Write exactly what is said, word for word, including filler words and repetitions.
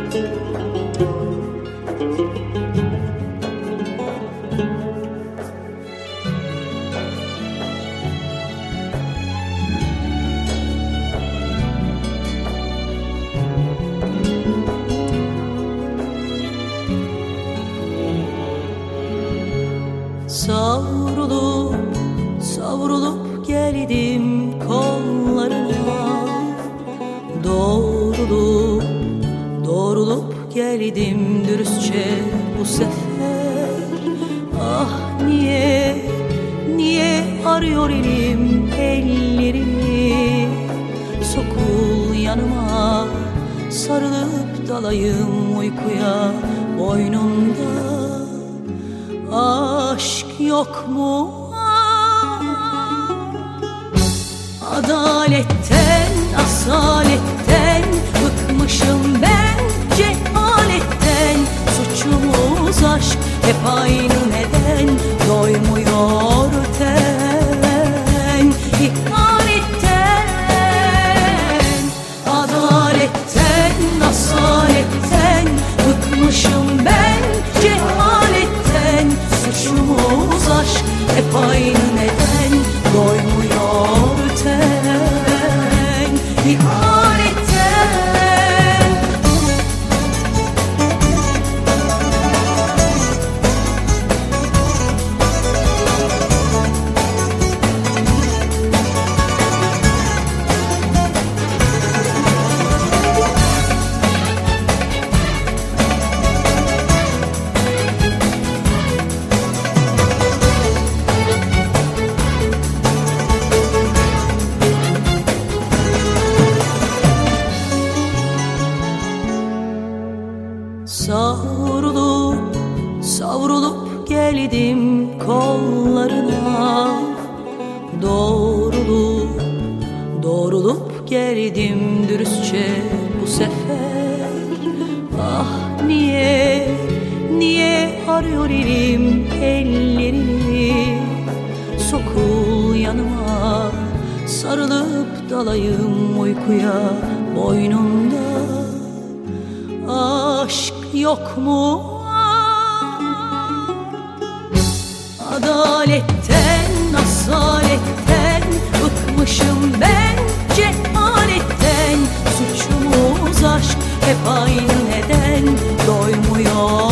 Savrulup, savrulup geldim kollarına, doğrulup, doğrulup geldim dürüstçe bu sefer. Ah niye, niye arıyor elim ellerini, sokul yanıma, sarılıp dalayım uykuya boynunda. Aşk yok mu? Adaletten, asaletten bıkmışım ben cehaletten. Suçumuz aşk, hep aynı neden doymuyor ten. İhanetten, adaletten, asaletten bıkmışım ben cehaletten. Suçumuz aşk, hep aynı neden doymuyor ten. İhanetten. Savrulup, savrulup geldim kollarına, doğrulup, doğrulup geldim dürüstçe bu sefer. Ah niye, niye arıyor elim ellerini, sokul yanıma, sarılıp dalayım uykuya boynunda. Aşk yok mu? Adaletten, asaletten bıkmışım ben cehaletten. Suçumuz aşk, hep aynı neden doymuyor